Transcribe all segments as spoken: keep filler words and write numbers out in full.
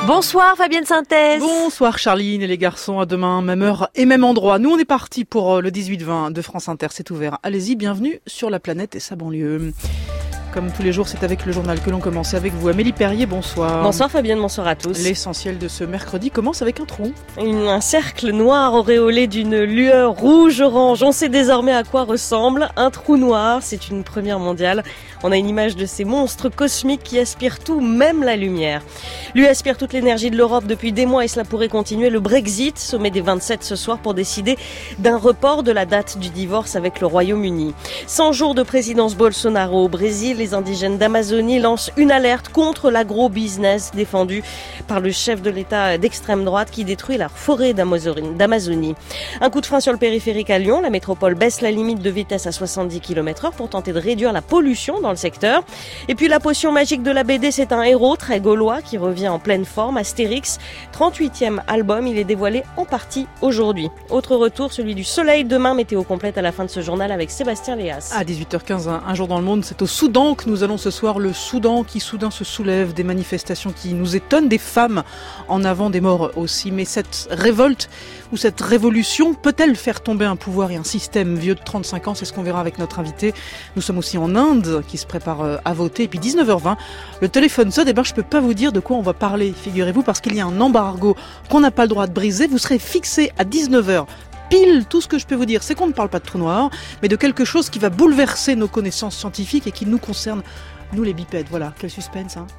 Bonsoir Fabienne Synthèse. Bonsoir Charline et les garçons, à demain, même heure et même endroit. Nous on est partis pour le dix-huit vingt de France Inter, c'est ouvert. Allez-y, bienvenue sur la planète et sa banlieue. Comme tous les jours, c'est avec le journal que l'on commence. Avec vous, Amélie Perrier, bonsoir. Bonsoir Fabienne, bonsoir à tous. L'essentiel de ce mercredi commence avec un trou. Une, un cercle noir auréolé d'une lueur rouge-orange. On sait désormais à quoi ressemble un trou noir. C'est une première mondiale. On a une image de ces monstres cosmiques qui aspirent tout, même la lumière. Lui aspire toute l'énergie de l'Europe depuis des mois et cela pourrait continuer. Le Brexit, sommet des vingt-sept ce soir pour décider d'un report de la date du divorce avec le Royaume-Uni. cent jours de présidence Bolsonaro au Brésil. Les indigènes d'Amazonie lancent une alerte contre l'agro-business défendu par le chef de l'État d'extrême droite qui détruit la forêt d'Amazonie. Un coup de frein sur le périphérique à Lyon. La métropole baisse la limite de vitesse à soixante-dix kilomètres heure pour tenter de réduire la pollution dans le secteur. Et puis la potion magique de la B D, c'est un héros très gaulois qui revient en pleine forme. Astérix, trente-huitième album, il est dévoilé en partie aujourd'hui. Autre retour, celui du soleil demain. Météo complète à la fin de ce journal avec Sébastien Léas. À dix-huit heures quinze, un, un jour dans le monde, c'est au Soudan que nous allons ce soir. Le Soudan qui soudain se soulève, des manifestations qui nous étonnent, des femmes en avant, des morts aussi. Mais cette révolte ou cette révolution peut-elle faire tomber un pouvoir et un système vieux de trente-cinq ans? C'est ce qu'on verra avec notre invité. Nous sommes aussi en Inde qui se prépare à voter. Et puis dix-neuf heures vingt, le téléphone sonne. Et ben je peux pas vous dire de quoi on va parler, figurez-vous, parce qu'il y a un embargo qu'on n'a pas le droit de briser. Vous serez fixé à dix-neuf heures. Pile, tout ce que je peux vous dire, c'est qu'on ne parle pas de trou noir, mais de quelque chose qui va bouleverser nos connaissances scientifiques et qui nous concerne, nous les bipèdes. Voilà, quel suspense, hein.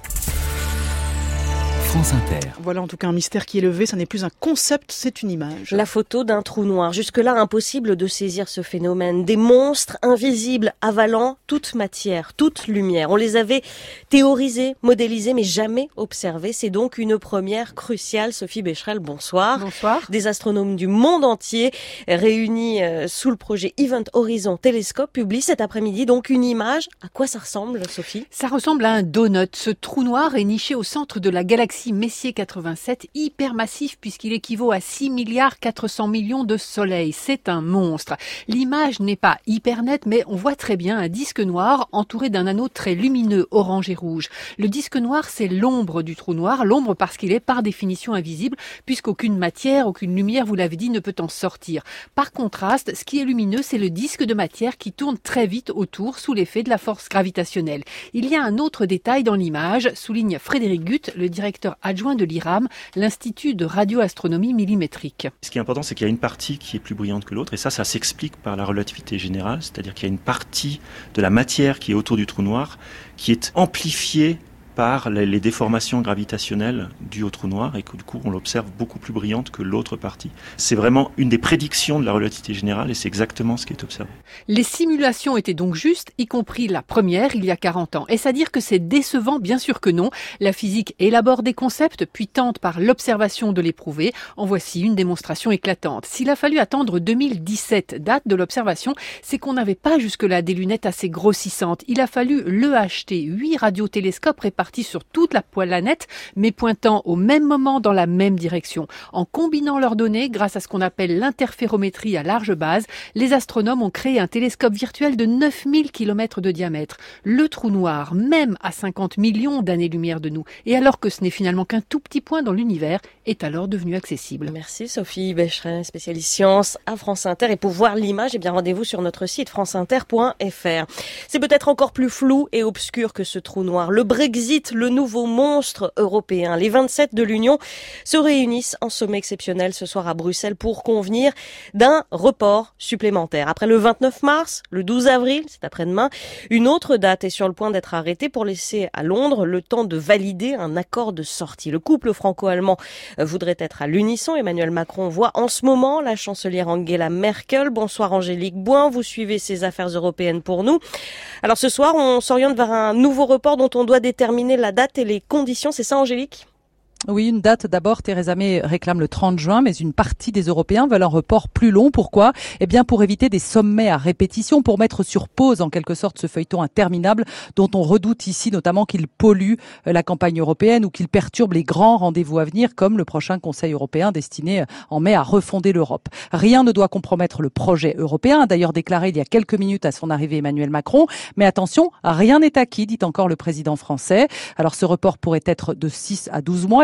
France Inter. Voilà en tout cas un mystère qui est levé, ça n'est plus un concept, c'est une image. La photo d'un trou noir. Jusque-là, impossible de saisir ce phénomène. Des monstres invisibles avalant toute matière, toute lumière. On les avait théorisés, modélisés, mais jamais observés. C'est donc une première cruciale. Sophie Becherel, bonsoir. Bonsoir. Des astronomes du monde entier réunis sous le projet Event Horizon Telescope publient cet après-midi donc une image. À quoi ça ressemble, Sophie? Ça ressemble à un donut. Ce trou noir est niché au centre de la galaxie Messier quatre-vingt-sept, hypermassif puisqu'il équivaut à six milliards quatre cents millions de soleils. C'est un monstre. L'image n'est pas hyper nette, mais on voit très bien un disque noir entouré d'un anneau très lumineux, orange et rouge. Le disque noir, c'est l'ombre du trou noir. L'ombre parce qu'il est par définition invisible, puisqu'aucune matière, aucune lumière, vous l'avez dit, ne peut en sortir. Par contraste, ce qui est lumineux, c'est le disque de matière qui tourne très vite autour sous l'effet de la force gravitationnelle. Il y a un autre détail dans l'image, souligne Frédéric Gutt, le directeur adjoint de l'I R A M, l'Institut de radioastronomie millimétrique. Ce qui est important, c'est qu'il y a une partie qui est plus brillante que l'autre, et ça, ça s'explique par la relativité générale, c'est-à-dire qu'il y a une partie de la matière qui est autour du trou noir qui est amplifiée par les déformations gravitationnelles dues au trou noir et que du coup on l'observe beaucoup plus brillante que l'autre partie. C'est vraiment une des prédictions de la relativité générale et c'est exactement ce qui est observé. Les simulations étaient donc justes, y compris la première il y a quarante ans. Est-ce à dire que c'est décevant? Bien sûr que non. La physique élabore des concepts puis tente par l'observation de les prouver. En voici une démonstration éclatante. S'il a fallu attendre deux mille dix-sept, date de l'observation, c'est qu'on n'avait pas jusque-là des lunettes assez grossissantes. Il a fallu l'E H T, huit radiotélescopes répartis sur toute la planète, mais pointant au même moment dans la même direction. En combinant leurs données, grâce à ce qu'on appelle l'interférométrie à large base, les astronomes ont créé un télescope virtuel de neuf mille kilomètres de diamètre. Le trou noir, même à cinquante millions d'années-lumière de nous, et alors que ce n'est finalement qu'un tout petit point dans l'univers, est alors devenu accessible. Merci Sophie Becherel, spécialiste sciences à France Inter. Et pour voir l'image, eh bien rendez-vous sur notre site franceinter point f r. C'est peut-être encore plus flou et obscur que ce trou noir. Le Brexit, le nouveau monstre européen. Les vingt-sept de l'Union se réunissent en sommet exceptionnel ce soir à Bruxelles pour convenir d'un report supplémentaire. Après le vingt-neuf mars, le douze avril, c'est après-demain, une autre date est sur le point d'être arrêtée pour laisser à Londres le temps de valider un accord de sortie. Le couple franco-allemand voudrait être à l'unisson. Emmanuel Macron voit en ce moment la chancelière Angela Merkel. Bonsoir Angélique Boin, vous suivez ces affaires européennes pour nous. Alors ce soir, on s'oriente vers un nouveau report dont on doit déterminer la date et les conditions. C'est ça Angélique ? Oui, une date d'abord. Theresa May réclame le trente juin, mais une partie des Européens veulent un report plus long. Pourquoi ? Eh bien, pour éviter des sommets à répétition, pour mettre sur pause en quelque sorte ce feuilleton interminable dont on redoute ici notamment qu'il pollue la campagne européenne ou qu'il perturbe les grands rendez-vous à venir, comme le prochain Conseil européen destiné en mai à refonder l'Europe. Rien ne doit compromettre le projet européen, a d'ailleurs déclaré il y a quelques minutes à son arrivée Emmanuel Macron. Mais attention, rien n'est acquis, dit encore le président français. Alors ce report pourrait être de six à douze mois.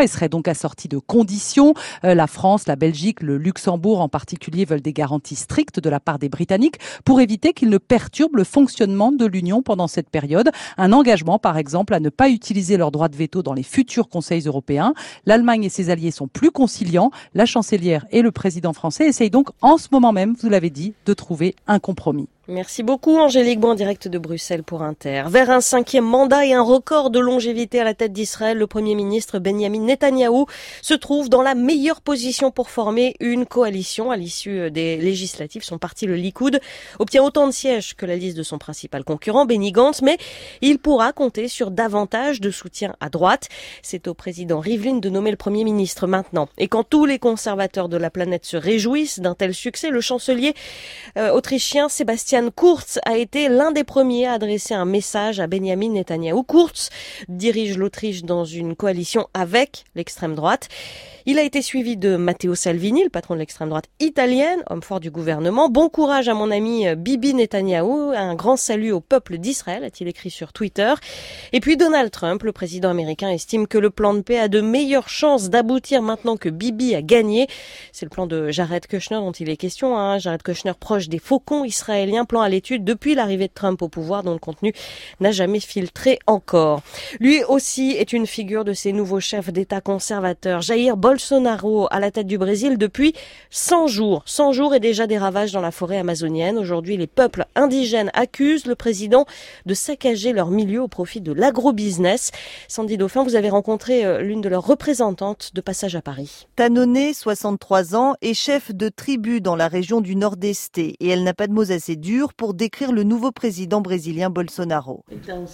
et serait donc assorti de conditions. Euh, la France, la Belgique, le Luxembourg en particulier veulent des garanties strictes de la part des Britanniques pour éviter qu'ils ne perturbent le fonctionnement de l'Union pendant cette période. Un engagement, par exemple, à ne pas utiliser leur droit de veto dans les futurs conseils européens. L'Allemagne et ses alliés sont plus conciliants. La chancelière et le président français essayent donc en ce moment même, vous l'avez dit, de trouver un compromis. Merci beaucoup Angélique Bon, en direct de Bruxelles pour Inter. Vers un cinquième mandat et un record de longévité à la tête d'Israël, le Premier ministre Benjamin Netanyahou se trouve dans la meilleure position pour former une coalition à l'issue des législatives. Son parti, le Likoud, obtient autant de sièges que la liste de son principal concurrent, Benny Gantz, mais il pourra compter sur davantage de soutien à droite. C'est au président Rivlin de nommer le Premier ministre maintenant. Et quand tous les conservateurs de la planète se réjouissent d'un tel succès, le chancelier euh, autrichien Sébastien Kurz a été l'un des premiers à adresser un message à Benjamin Netanyahou. Kurz dirige l'Autriche dans une coalition avec l'extrême droite. Il a été suivi de Matteo Salvini, le patron de l'extrême droite italienne, homme fort du gouvernement. Bon courage à mon ami Bibi Netanyahou, un grand salut au peuple d'Israël, a-t-il écrit sur Twitter. Et puis Donald Trump, le président américain, estime que le plan de paix a de meilleures chances d'aboutir maintenant que Bibi a gagné. C'est le plan de Jared Kushner dont il est question, hein. Jared Kushner proche des faucons israéliens, plan à l'étude depuis l'arrivée de Trump au pouvoir, dont le contenu n'a jamais filtré encore. Lui aussi est une figure de ces nouveaux chefs d'État conservateurs. Jair Bolsonaro à la tête du Brésil depuis cent jours. cent jours et déjà des ravages dans la forêt amazonienne. Aujourd'hui, les peuples indigènes accusent le président de saccager leur milieu au profit de l'agrobusiness. Sandy Dauphin, vous avez rencontré l'une de leurs représentantes de passage à Paris. Tanoné, soixante-trois ans, est chef de tribu dans la région du Nord-Est et elle n'a pas de mots assez durs pour décrire le nouveau président brésilien Bolsonaro.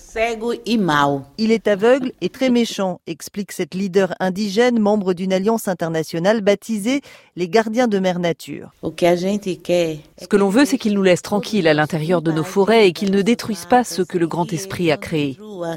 Il est aveugle et très méchant, explique cette leader indigène, membre d'une alliance internationale baptisée les Gardiens de Mère Nature. Ce que l'on veut, c'est qu'il nous laisse tranquilles à l'intérieur de nos forêts et qu'il ne détruise pas ce que le grand esprit a créé.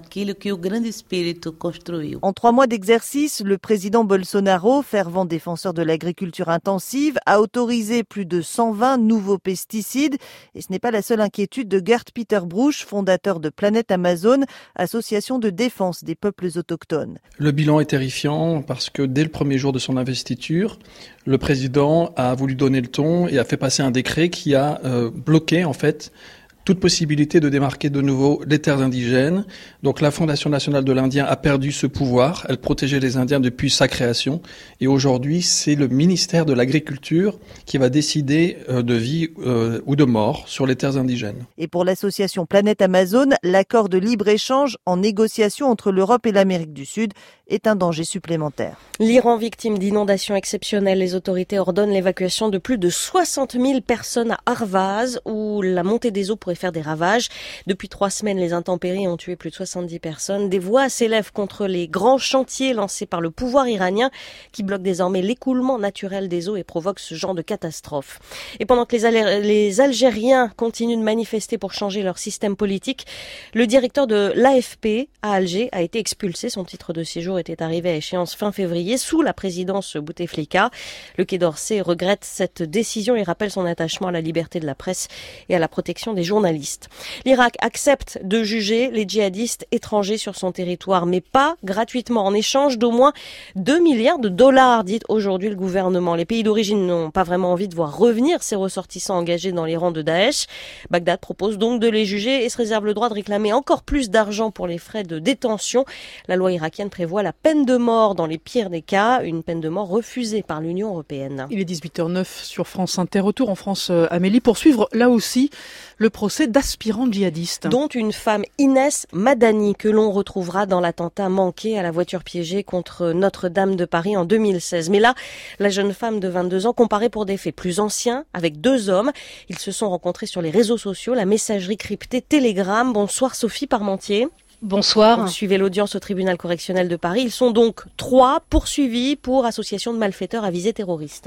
En trois mois d'exercice, le président Bolsonaro, fervent défenseur de l'agriculture intensive, a autorisé plus de cent vingt nouveaux pesticides. Et ce n'est pas la seule inquiétude de Gert Peter Bruch, fondateur de Planète Amazon, association de défense des peuples autochtones. Le bilan est terrifiant parce que dès le premier jour de son investiture, le président a voulu donner le ton et a fait passer un décret qui a euh, bloqué en fait toute possibilité de démarquer de nouveau les terres indigènes. Donc la Fondation nationale de l'Indien a perdu ce pouvoir. Elle protégeait les Indiens depuis sa création. Et aujourd'hui, c'est le ministère de l'Agriculture qui va décider de vie euh, ou de mort sur les terres indigènes. Et pour l'association Planète Amazon, l'accord de libre-échange en négociation entre l'Europe et l'Amérique du Sud est un danger supplémentaire. L'Iran victime d'inondations exceptionnelles. Les autorités ordonnent l'évacuation de plus de soixante mille personnes à Arvaz, où la montée des eaux pourrait faire des ravages. Depuis trois semaines, les intempéries ont tué plus de soixante-dix personnes. Des voix s'élèvent contre les grands chantiers lancés par le pouvoir iranien qui bloquent désormais l'écoulement naturel des eaux et provoquent ce genre de catastrophe. Et pendant que les, Al- les Algériens continuent de manifester pour changer leur système politique, le directeur de l'A F P à Alger a été expulsé. Son titre de séjour était arrivé à échéance fin février sous la présidence Bouteflika. Le Quai d'Orsay regrette cette décision et rappelle son attachement à la liberté de la presse et à la protection des journalistes. L'Irak accepte de juger les djihadistes étrangers sur son territoire, mais pas gratuitement, en échange d'au moins deux milliards de dollars, dit aujourd'hui le gouvernement. Les pays d'origine n'ont pas vraiment envie de voir revenir ces ressortissants engagés dans les rangs de Daesh. Bagdad propose donc de les juger et se réserve le droit de réclamer encore plus d'argent pour les frais de détention. La loi irakienne prévoit la peine de mort dans les pires des cas, une peine de mort refusée par l'Union européenne. Il est dix-huit heures neuf sur France Inter. Retour en France, Amélie, pour suivre là aussi le procès d'aspirants djihadistes. Dont une femme, Inès Madani, que l'on retrouvera dans l'attentat manqué à la voiture piégée contre Notre-Dame de Paris en deux mille seize. Mais là, la jeune femme de vingt-deux ans comparée pour des faits plus anciens avec deux hommes. Ils se sont rencontrés sur les réseaux sociaux, la messagerie cryptée Telegram. Bonsoir Sophie Parmentier. Bonsoir. Vous suivez l'audience au tribunal correctionnel de Paris. Ils sont donc trois poursuivis pour association de malfaiteurs à visée terroriste.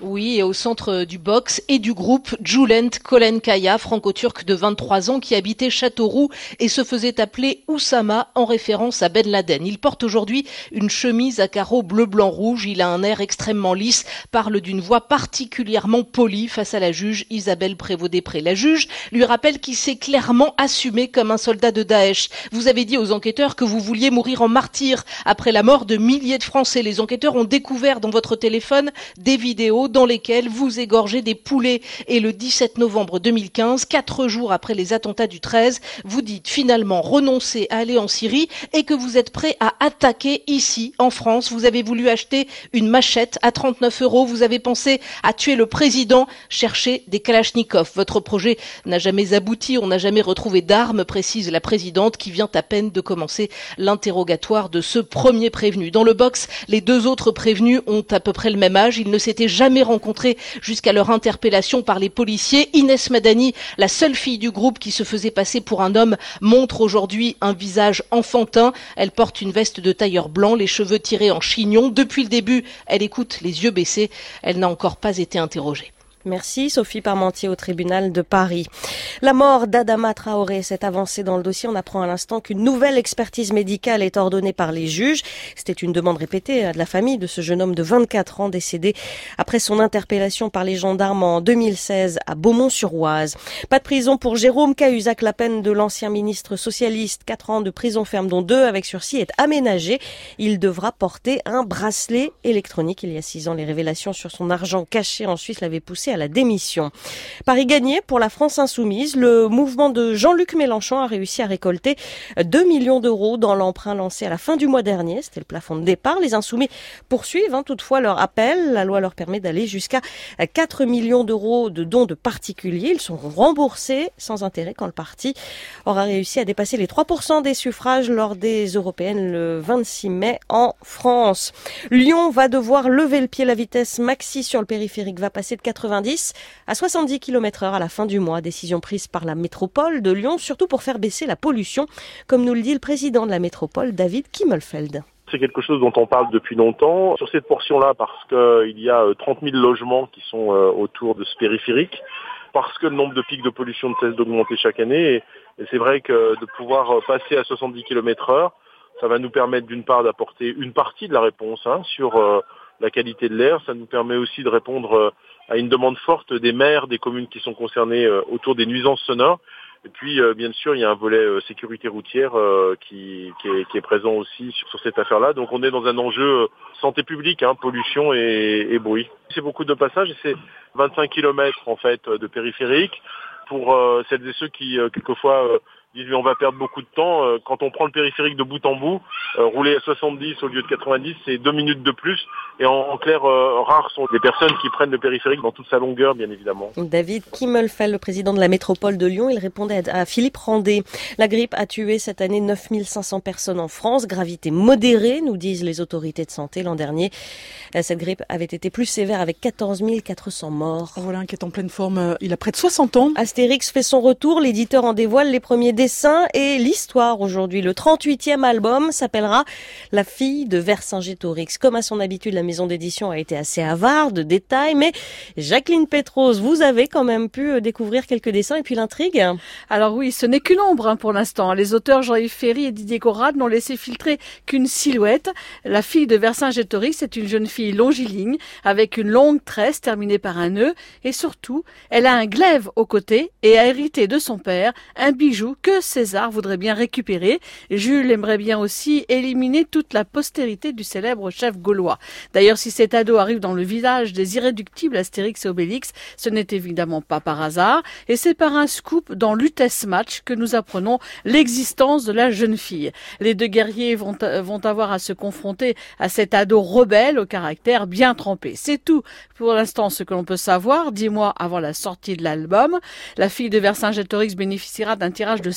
Oui, et au centre du box et du groupe, Julent Kolenkaya, franco-turc de vingt-trois ans qui habitait Châteauroux et se faisait appeler Oussama en référence à Ben Laden. Il porte aujourd'hui une chemise à carreaux bleu-blanc-rouge. Il a un air extrêmement lisse, parle d'une voix particulièrement polie face à la juge Isabelle Prévost-Després. La juge lui rappelle qu'il s'est clairement assumé comme un soldat de Daesh. Vous avez dit aux enquêteurs que vous vouliez mourir en martyr après la mort de milliers de Français. Les enquêteurs ont découvert dans votre téléphone des vidéos dans lesquelles vous égorgez des poulets. Et le dix-sept novembre deux mille quinze, quatre jours après les attentats du treize, vous dites finalement renoncer à aller en Syrie et que vous êtes prêt à attaquer ici, en France. Vous avez voulu acheter une machette à trente-neuf euros. Vous avez pensé à tuer le président, chercher des kalachnikovs. Votre projet n'a jamais abouti. On n'a jamais retrouvé d'armes, précise la présidente qui vient à peine de commencer l'interrogatoire de ce premier prévenu. Dans le box, les deux autres prévenus ont à peu près le même âge. Ils ne s'étaient jamais rencontrés jusqu'à leur interpellation par les policiers. Inès Madani, la seule fille du groupe qui se faisait passer pour un homme, montre aujourd'hui un visage enfantin. Elle porte une veste de tailleur blanc, les cheveux tirés en chignon. Depuis le début, elle écoute les yeux baissés. Elle n'a encore pas été interrogée. Merci Sophie Parmentier au tribunal de Paris. La mort d'Adama Traoré s'est avancée dans le dossier. On apprend à l'instant qu'une nouvelle expertise médicale est ordonnée par les juges. C'était une demande répétée de la famille de ce jeune homme de vingt-quatre ans décédé après son interpellation par les gendarmes en deux mille seize à Beaumont-sur-Oise. Pas de prison pour Jérôme Cahuzac. La peine de l'ancien ministre socialiste, quatre ans de prison ferme dont deux avec sursis, est aménagée. Il devra porter un bracelet électronique. Il y a six ans, les révélations sur son argent caché en Suisse l'avaient poussé à la démission. Paris gagné pour la France insoumise. Le mouvement de Jean-Luc Mélenchon a réussi à récolter deux millions d'euros dans l'emprunt lancé à la fin du mois dernier. C'était le plafond de départ. Les insoumis poursuivent hein, toutefois leur appel. La loi leur permet d'aller jusqu'à quatre millions d'euros de dons de particuliers. Ils seront remboursés sans intérêt quand le parti aura réussi à dépasser les trois pour cent des suffrages lors des européennes le vingt-six mai en France. Lyon va devoir lever le pied. La vitesse maxi sur le périphérique va passer de quatre-vingt-dix à soixante-dix kilomètres heure à la fin du mois. Décision prise par la métropole de Lyon, surtout pour faire baisser la pollution, comme nous le dit le président de la métropole, David Kimmelfeld. C'est quelque chose dont on parle depuis longtemps. Sur cette portion-là, parce qu'il y a trente mille logements qui sont autour de ce périphérique, parce que le nombre de pics de pollution ne cesse d'augmenter chaque année. Et c'est vrai que de pouvoir passer à soixante-dix kilomètres heure, ça va nous permettre d'une part d'apporter une partie de la réponse hein, sur la qualité de l'air. Ça nous permet aussi de répondre à une demande forte des maires des communes qui sont concernées euh, autour des nuisances sonores. Et puis, euh, bien sûr, il y a un volet euh, sécurité routière euh, qui, qui, est, qui est présent aussi sur, sur cette affaire-là. Donc, on est dans un enjeu euh, santé publique, hein, pollution et, et bruit. C'est beaucoup de passages et c'est vingt-cinq kilomètres en fait de périphérique pour euh, celles et ceux qui, euh, quelquefois, euh, disent on va perdre beaucoup de temps. Euh, quand on prend le périphérique de bout en bout, euh, rouler à soixante-dix au lieu de quatre-vingt-dix, c'est deux minutes de plus. Et en, en clair, euh, rares sont les personnes qui prennent le périphérique dans toute sa longueur, bien évidemment. David Kimmelfeld, le président de la métropole de Lyon, il répondait à Philippe Randé. La grippe a tué cette année neuf mille cinq cents personnes en France. Gravité modérée, nous disent les autorités de santé. L'an dernier, cette grippe avait été plus sévère avec quatorze mille quatre cents morts. Voilà, qui est en pleine forme. Il a près de soixante ans. Astérix fait son retour. L'éditeur en dévoile les premiers dessins et l'histoire aujourd'hui. Le trente-huitième album s'appellera La fille de Vercingétorix. Comme à son habitude, la maison d'édition a été assez avare de détails, mais Jacqueline Petros, vous avez quand même pu découvrir quelques dessins et puis l'intrigue. Alors oui, ce n'est qu'une ombre hein, pour l'instant. Les auteurs Jean-Yves Ferry et Didier Conrad n'ont laissé filtrer qu'une silhouette. La fille de Vercingétorix est une jeune fille longiligne avec une longue tresse terminée par un nœud et surtout, elle a un glaive au côté et a hérité de son père un bijou que César voudrait bien récupérer. Jules aimerait bien aussi éliminer toute la postérité du célèbre chef gaulois. D'ailleurs, si cet ado arrive dans le village des irréductibles Astérix et Obélix, ce n'est évidemment pas par hasard, et c'est par un scoop dans Lutèce Match que nous apprenons l'existence de la jeune fille. Les deux guerriers vont, vont avoir à se confronter à cet ado rebelle au caractère bien trempé. C'est tout pour l'instant ce que l'on peut savoir, dix mois avant la sortie de l'album. La fille de Vercingétorix bénéficiera d'un tirage de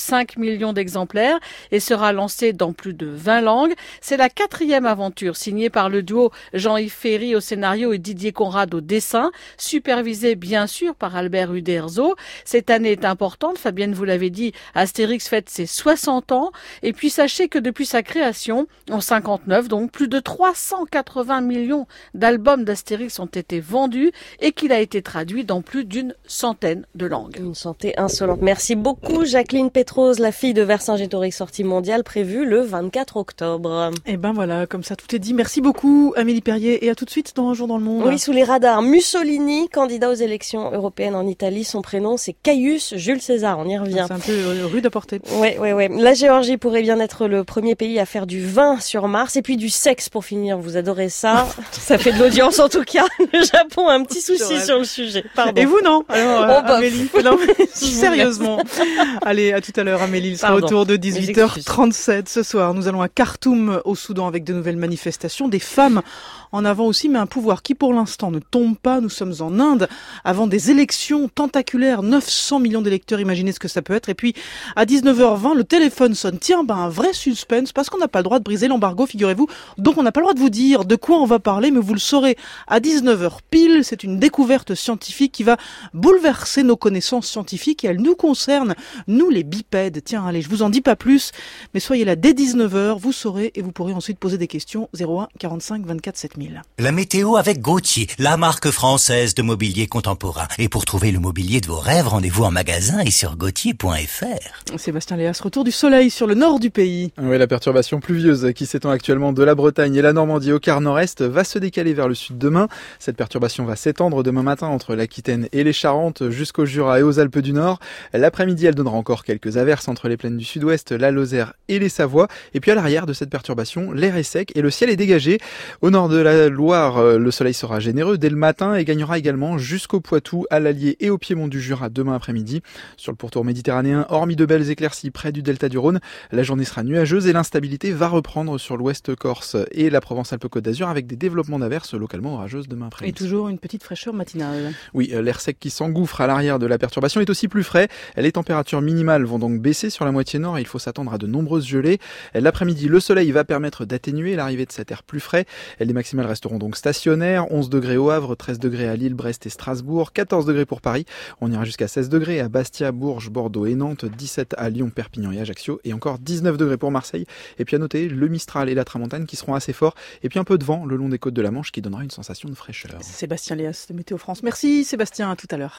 cinq millions d'exemplaires et sera lancé dans plus de vingt langues. C'est la quatrième aventure signée par le duo Jean-Yves Ferry au scénario et Didier Conrad au dessin, supervisé bien sûr par Albert Uderzo. Cette année est importante, Fabienne vous l'avez dit, Astérix fête ses soixante ans. Et puis sachez que depuis sa création, en cinquante-neuf, donc plus de trois cent quatre-vingts millions d'albums d'Astérix ont été vendus et qu'il a été traduit dans plus d'une centaine de langues. Une santé insolente. Merci beaucoup Jacqueline Pétrose, la fille de Vercingétorix, sortie mondiale prévue le vingt-quatre octobre. Et ben voilà, comme ça tout est dit. Merci beaucoup Amélie Perrier et à tout de suite dans Un jour dans le monde. Oui, sous les radars. Mussolini, candidat aux élections européennes en Italie, son prénom c'est Caius Jules César, on y revient. C'est un peu rude à porter. Ouais, ouais, ouais. La Géorgie pourrait bien être le premier pays à faire du vin sur Mars et puis du sexe pour finir. Vous adorez ça. Ça fait de l'audience en tout cas. Le Japon a un petit souci sur le sujet. Pardon. Et vous non? Alors, oh, bah, Amélie, non, mais, sérieusement. Allez, à tout à l'heure Amélie. Il sera Pardon. Autour de dix-huit heures trente-sept ce soir. Nous allons à Khartoum au Soudan avec de nouvelles manifestations. Des femmes en avant aussi, mais un pouvoir qui pour l'instant ne tombe pas. Nous sommes en Inde avant des élections tentaculaires. neuf cents millions d'électeurs, imaginez ce que ça peut être. Et puis à dix-neuf heures vingt, le téléphone sonne. Tiens, ben un vrai suspense parce qu'on n'a pas le droit de briser l'embargo, figurez-vous. Donc on n'a pas le droit de vous dire de quoi on va parler, mais vous le saurez à dix-neuf heures pile. C'est une découverte scientifique qui va bouleverser nos connaissances scientifiques et elle nous concerne, nous les bipèdes. Tiens, allez, je vous en dis pas plus, mais soyez là dès dix-neuf heures, vous saurez et vous pourrez ensuite poser des questions. zéro un quarante-cinq vingt-quatre sept mille. La météo avec Gauthier, la marque française de mobilier contemporain. Et pour trouver le mobilier de vos rêves, rendez-vous en magasin et sur gauthier point f r. Sébastien Léas, retour du soleil sur le nord du pays. Oui, la perturbation pluvieuse qui s'étend actuellement de la Bretagne et la Normandie au quart nord-est va se décaler vers le sud demain. Cette perturbation va s'étendre demain matin entre l'Aquitaine et les Charentes jusqu'au Jura et aux Alpes du Nord. L'après-midi, elle donnera encore quelques averses entre les plaines du sud-ouest, la Lozère et les Savoies. Et puis à l'arrière de cette perturbation, l'air est sec et le ciel est dégagé. Au nord de la Loire, le soleil sera généreux dès le matin et gagnera également jusqu'au Poitou, à l'Allier et au Piémont du Jura demain après-midi. Sur le pourtour méditerranéen, hormis de belles éclaircies près du delta du Rhône, la journée sera nuageuse et l'instabilité va reprendre sur l'ouest corse et la Provence-Alpes-Côte d'Azur avec des développements d'averses localement orageuses demain après-midi. Et toujours une petite fraîcheur matinale. Oui, l'air sec qui s'engouffre à l'arrière de la perturbation est aussi plus frais. Les températures minimales vont donc baisser sur la moitié nord et il faut s'attendre à de nombreuses gelées. L'après-midi, le soleil va permettre d'atténuer l'arrivée de cet air plus frais. Les maximales resteront donc stationnaires. onze degrés au Havre, treize degrés à Lille, Brest et Strasbourg, quatorze degrés pour Paris. On ira jusqu'à seize degrés à Bastia, Bourges, Bordeaux et Nantes, dix-sept à Lyon, Perpignan et Ajaccio et encore dix-neuf degrés pour Marseille. Et puis à noter le Mistral et la Tramontane qui seront assez forts et puis un peu de vent le long des côtes de la Manche qui donnera une sensation de fraîcheur. Sébastien Léas de Météo France. Merci Sébastien, à tout à l'heure.